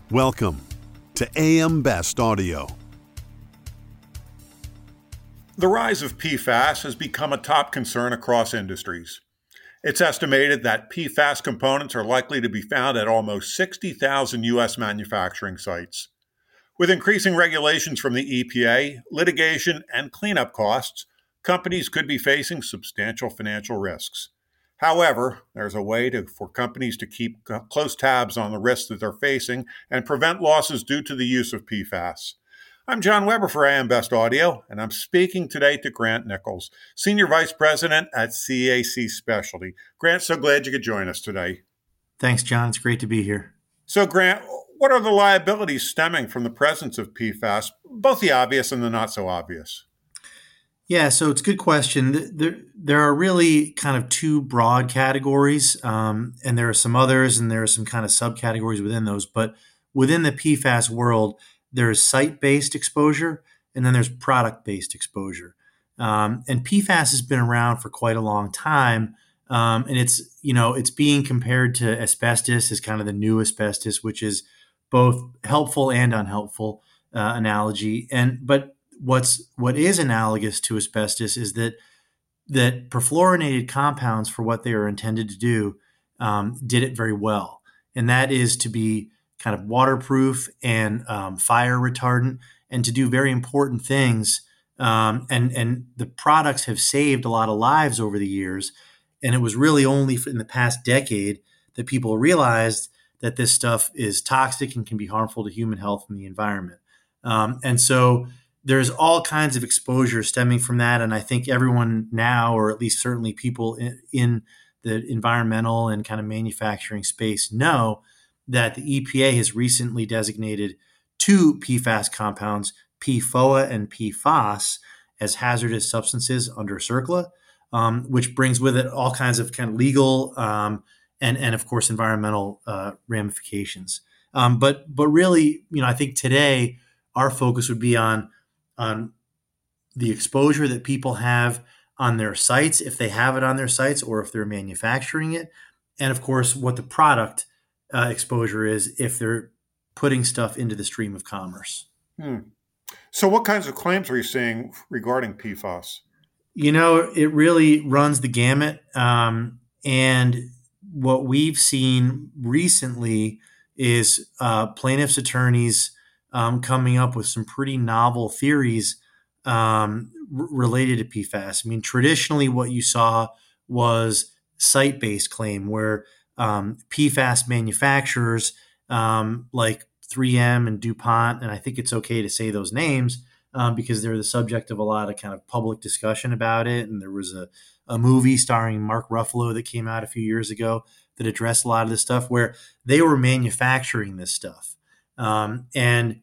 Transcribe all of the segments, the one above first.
Welcome to AM Best Audio. The rise of PFAS has become a top concern across industries. It's estimated that PFAS components are likely to be found at almost 60,000 U.S. manufacturing sites. With increasing regulations from the EPA, litigation, and cleanup costs, companies could be facing substantial financial risks. However, there's a way for companies to keep close tabs on the risks that they're facing and prevent losses due to the use of PFAS. I'm John Weber for AM Best Audio, and I'm speaking today to Grant Nichols, Senior Vice President at CAC Specialty. Grant, so glad you could join us today. Thanks, John. It's great to be here. So, Grant, what are the liabilities stemming from the presence of PFAS, both the obvious and the not so obvious? Yeah, so it's a good question. There are really kind of two broad categories, and there are some others, and there are some kind of subcategories within those. But within the PFAS world, there's site-based exposure, and then there's product-based exposure. And PFAS has been around for quite a long time, and it's being compared to asbestos as kind of the new asbestos, which is both helpful and unhelpful analogy. But what is analogous to asbestos is that perfluorinated compounds, for what they are intended to do, did it very well, and that is to be kind of waterproof and fire retardant, and to do very important things. And the products have saved a lot of lives over the years, and it was really only in the past decade that people realized that this stuff is toxic and can be harmful to human health and the environment. And so there's all kinds of exposure stemming from that. And I think everyone now, or at least certainly people in the environmental and kind of manufacturing space, know that the EPA has recently designated two PFAS compounds, PFOA and PFOS, as hazardous substances under CERCLA, which brings with it all kinds of kind of legal and of course environmental ramifications. But really, I think today our focus would be on the exposure that people have on their sites, if they have it on their sites or if they're manufacturing it, and of course what the product exposure is if they're putting stuff into the stream of commerce. So what kinds of claims are you seeing regarding PFAS? It really runs the gamut. And what we've seen recently is plaintiffs' attorneys coming up with some pretty novel theories related to PFAS. I mean, traditionally what you saw was site-based claim where PFAS manufacturers like 3M and DuPont, and I think it's okay to say those names because they're the subject of a lot of kind of public discussion about it. And there was a movie starring Mark Ruffalo that came out a few years ago that addressed a lot of this stuff where they were manufacturing this stuff. And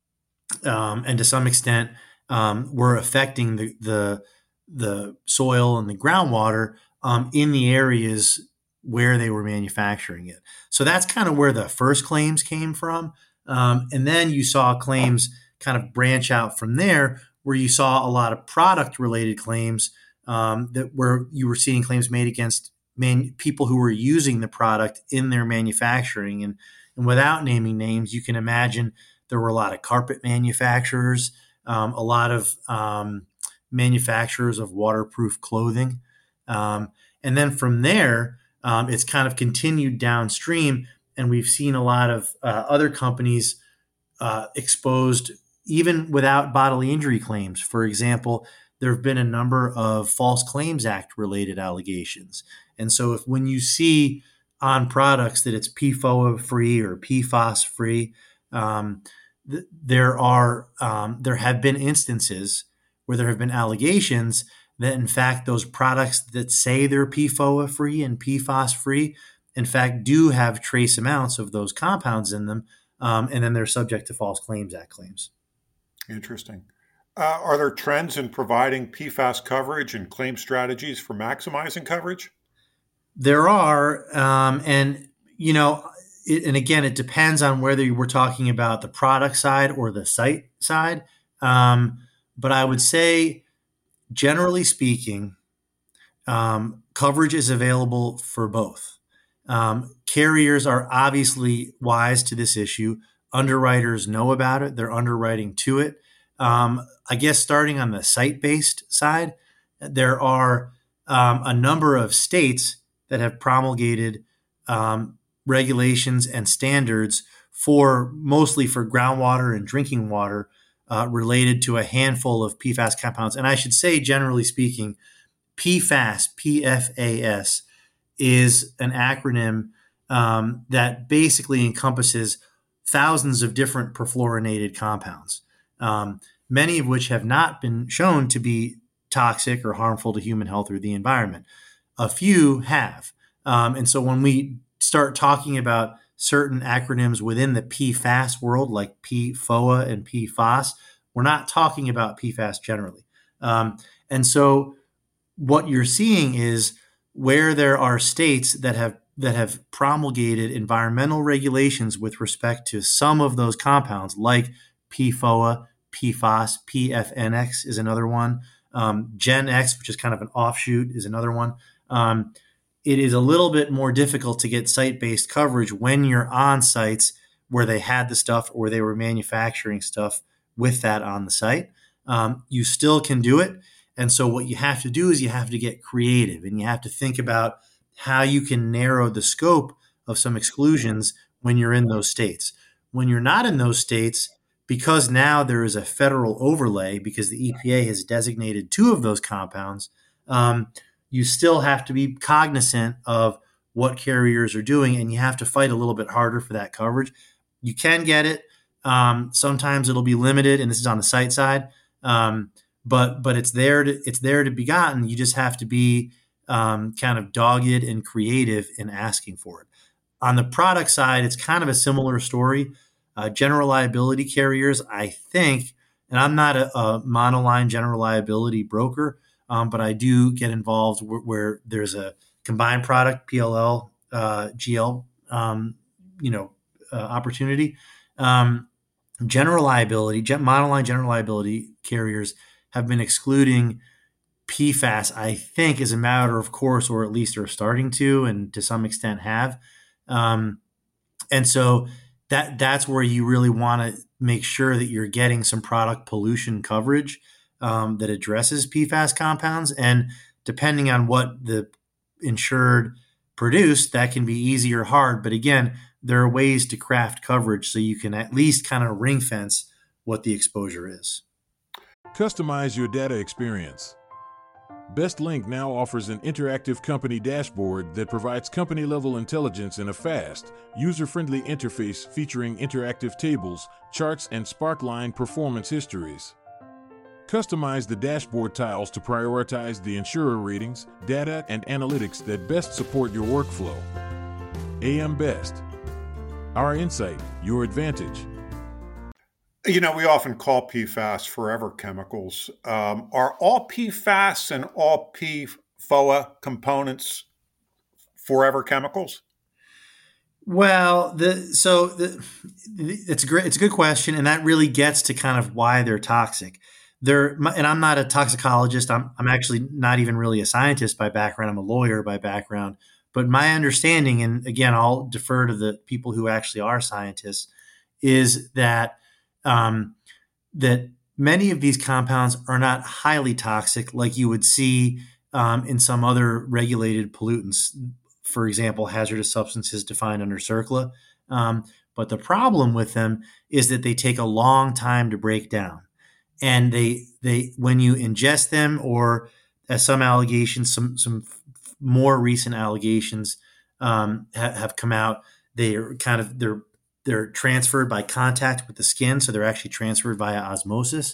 to some extent were affecting the soil and the groundwater in the areas where they were manufacturing it. So that's kind of where the first claims came from. And then you saw claims kind of branch out from there, where you saw a lot of product-related claims where you were seeing claims made against people who were using the product in their manufacturing. And without naming names, you can imagine there were a lot of carpet manufacturers, a lot of manufacturers of waterproof clothing. And then from there, it's kind of continued downstream, and we've seen a lot of other companies exposed even without bodily injury claims. For example, there have been a number of False Claims Act related allegations. And so when you see on products that it's PFOA free or PFOS free, there have been instances where there have been allegations that in fact those products that say they're PFOA free and PFOS free, in fact, do have trace amounts of those compounds in them, and then they're subject to False Claims Act claims. Interesting. Are there trends in providing PFAS coverage and claim strategies for maximizing coverage? There are, and again, it depends on whether we're talking about the product side or the site side. But I would say, generally speaking, coverage is available for both. Carriers are obviously wise to this issue. underwriters know about it. They're underwriting to it. I guess starting on the site-based side, there are a number of states that have promulgated regulations and standards for mostly for groundwater and drinking water related to a handful of PFAS compounds. And I should say, generally speaking, PFAS, PFAS, is an acronym that basically encompasses thousands of different perfluorinated compounds, many of which have not been shown to be toxic or harmful to human health or the environment. A few have. And so when we start talking about certain acronyms within the PFAS world, like PFOA and PFAS, we're not talking about PFAS generally. And so what you're seeing is where there are states that have promulgated environmental regulations with respect to some of those compounds, like PFOA, PFAS, PFNX is another one. GenX, which is kind of an offshoot, is another one. It is a little bit more difficult to get site-based coverage when you're on sites where they had the stuff or they were manufacturing stuff with that on the site. You still can do it. And so what you have to do is you have to get creative and you have to think about how you can narrow the scope of some exclusions when you're in those states. When you're not in those states, because now there is a federal overlay because the EPA has designated two of those compounds, you still have to be cognizant of what carriers are doing, and you have to fight a little bit harder for that coverage. You can get it. Sometimes it'll be limited, and this is on the site side, but it's there to be gotten. You just have to be kind of dogged and creative in asking for it. On the product side, it's kind of a similar story. General liability carriers, I think, and I'm not a monoline general liability broker, but I do get involved where there's a combined product, PLL, GL, opportunity. General liability, monoline general liability carriers have been excluding PFAS, I think, as a matter of course, or at least are starting to, and to some extent have. And so that's where you really want to make sure that you're getting some product pollution coverage that addresses PFAS compounds. And depending on what the insured produced, that can be easy or hard. But again, there are ways to craft coverage so you can at least kind of ring fence what the exposure is. Customize your data experience. BestLink now offers an interactive company dashboard that provides company-level intelligence in a fast, user-friendly interface featuring interactive tables, charts, and Sparkline performance histories. Customize the dashboard tiles to prioritize the insurer ratings, data, and analytics that best support your workflow. AM Best. Our insight, your advantage. You know, we often call PFAS forever chemicals. Are all PFAS and all PFOA components forever chemicals? Well, it's a good question, and that really gets to kind of why they're toxic. And I'm not a toxicologist. I'm actually not even really a scientist by background. I'm a lawyer by background. But my understanding, and again, I'll defer to the people who actually are scientists, is that that many of these compounds are not highly toxic like you would see in some other regulated pollutants. For example, hazardous substances defined under CERCLA. But the problem with them is that they take a long time to break down. And they when you ingest them, or as some allegations, some more recent allegations have come out, they're transferred by contact with the skin, so they're actually transferred via osmosis.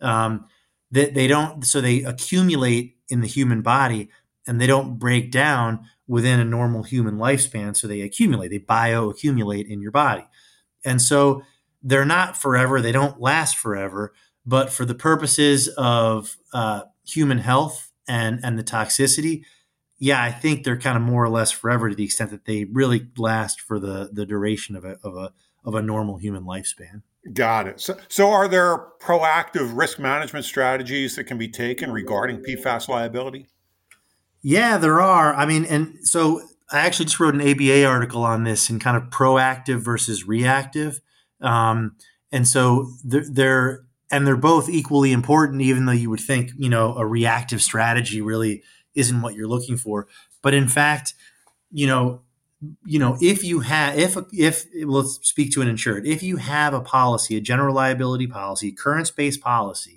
They accumulate in the human body, and they don't break down within a normal human lifespan. So they bioaccumulate in your body, and so they're not forever. They don't last forever. But for the purposes of human health and the toxicity, yeah, I think they're kind of more or less forever, to the extent that they really last for the duration of a normal human lifespan. Got it. So are there proactive risk management strategies that can be taken regarding PFAS liability? Yeah, there are. I mean, and so I actually just wrote an ABA article on this, and kind of proactive versus reactive. And so they're both equally important, even though you would think, a reactive strategy really isn't what you're looking for. But in fact, if let's speak to an insured, if you have a policy, a general liability policy, occurrence-based policy,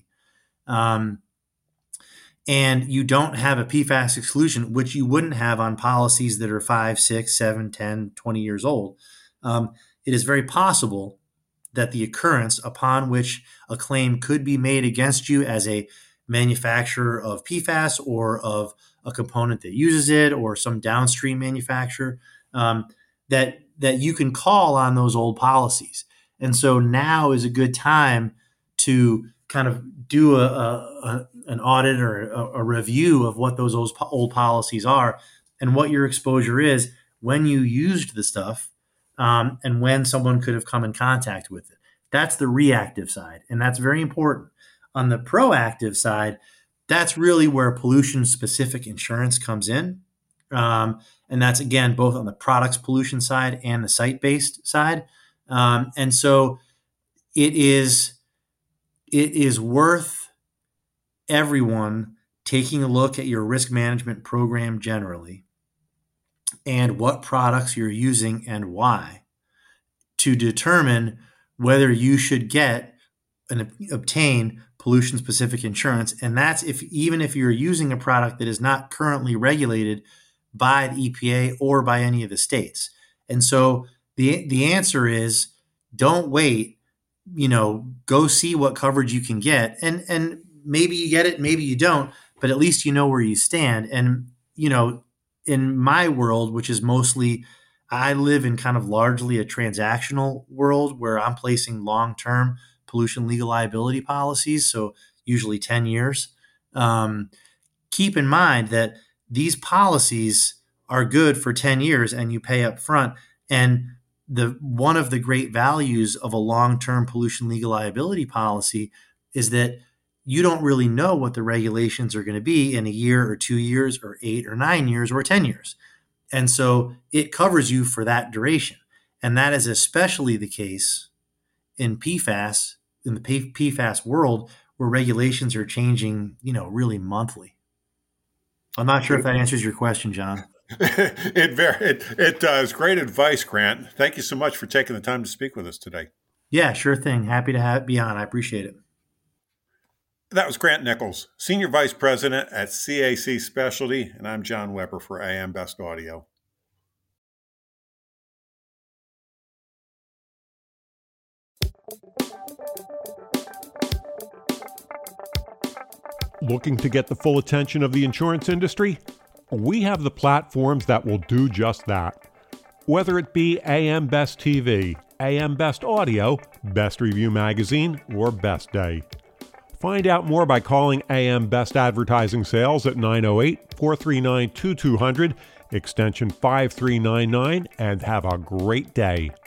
and you don't have a PFAS exclusion, which you wouldn't have on policies that are 5, 6, 7, 10, 20 years old, it is very possible that the occurrence upon which a claim could be made against you as a manufacturer of PFAS or of a component that uses it or some downstream manufacturer, that you can call on those old policies. And so now is a good time to kind of do an audit or a review of what those old policies are and what your exposure is when you used the stuff, and when someone could have come in contact with it. That's the reactive side, and that's very important. On the proactive side, that's really where pollution-specific insurance comes in. And that's, again, both on the products pollution side and the site-based side. And so it is worth everyone taking a look at your risk management program generally and what products you're using and why to determine whether you should get and obtain pollution-specific insurance. And that's even if you're using a product that is not currently regulated by the EPA or by any of the states. And so the answer is don't wait, go see what coverage you can get. And maybe you get it, maybe you don't, but at least you know where you stand. And, in my world, which is mostly, I live in kind of largely a transactional world where I'm placing long-term pollution legal liability policies, so usually 10 years. Keep in mind that these policies are good for 10 years and you pay up front. And one of the great values of a long-term pollution legal liability policy is that you don't really know what the regulations are going to be in a year or 2 years or 8 or 9 years or 10 years. And so it covers you for that duration. And that is especially the case in PFAS, in the PFAS world, where regulations are changing, really monthly. I'm not sure if that answers your question, John. It does. Great advice, Grant. Thank you so much for taking the time to speak with us today. Yeah, sure thing. Happy to be on. I appreciate it. That was Grant Nichols, Senior Vice President at CAC Specialty, and I'm John Weber for AM Best Audio. Looking to get the full attention of the insurance industry? We have the platforms that will do just that. Whether it be AM Best TV, AM Best Audio, Best Review Magazine, or Best Day. Find out more by calling AM Best Advertising Sales at 908-439-2200, extension 5399, and have a great day.